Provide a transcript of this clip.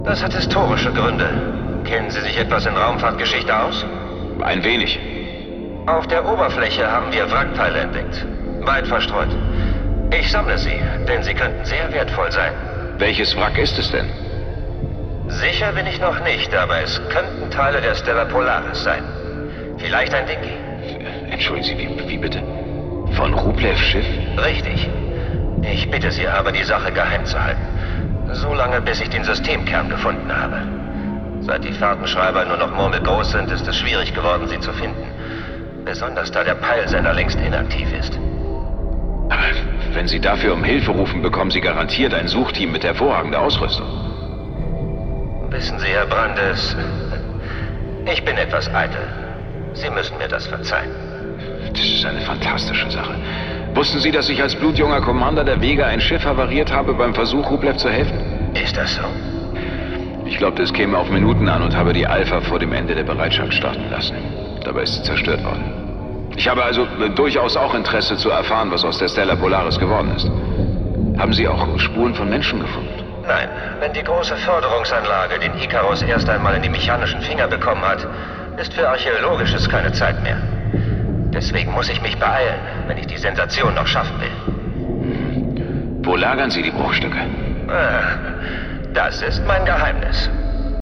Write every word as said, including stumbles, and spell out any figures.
Das hat historische Gründe. Kennen Sie sich etwas in Raumfahrtgeschichte aus? Ein wenig. Auf der Oberfläche haben wir Wrackteile entdeckt. Weit verstreut. Ich sammle sie, denn sie könnten sehr wertvoll sein. Welches Wrack ist es denn? Sicher bin ich noch nicht, aber es könnten Teile der Stella Polaris sein. Vielleicht ein Dingi. Entschuldigen Sie, wie, wie bitte? Von Rublevs Schiff? Richtig. Ich bitte Sie aber, die Sache geheim zu halten. So lange, bis ich den Systemkern gefunden habe. Seit die Fahrtenschreiber nur noch murmelgroß sind, ist es schwierig geworden, sie zu finden. Besonders da der Peilsender längst inaktiv ist. Aber wenn Sie dafür um Hilfe rufen, bekommen Sie garantiert ein Suchteam mit hervorragender Ausrüstung. Wissen Sie, Herr Brandes, ich bin etwas eitel. Sie müssen mir das verzeihen. Das ist eine fantastische Sache. Wussten Sie, dass ich als blutjunger Commander der Vega ein Schiff havariert habe beim Versuch, Rublev zu helfen? Ist das so? Ich glaubte, es käme auf Minuten an und habe die Alpha vor dem Ende der Bereitschaft starten lassen. Dabei ist sie zerstört worden. Ich habe also äh, durchaus auch Interesse zu erfahren, was aus der Stella Polaris geworden ist. Haben Sie auch Spuren von Menschen gefunden? Nein, wenn die große Förderungsanlage den Icarus erst einmal in die mechanischen Finger bekommen hat, ist für Archäologisches keine Zeit mehr. Deswegen muss ich mich beeilen, wenn ich die Sensation noch schaffen will. Wo lagern Sie die Bruchstücke? Ah, das ist mein Geheimnis.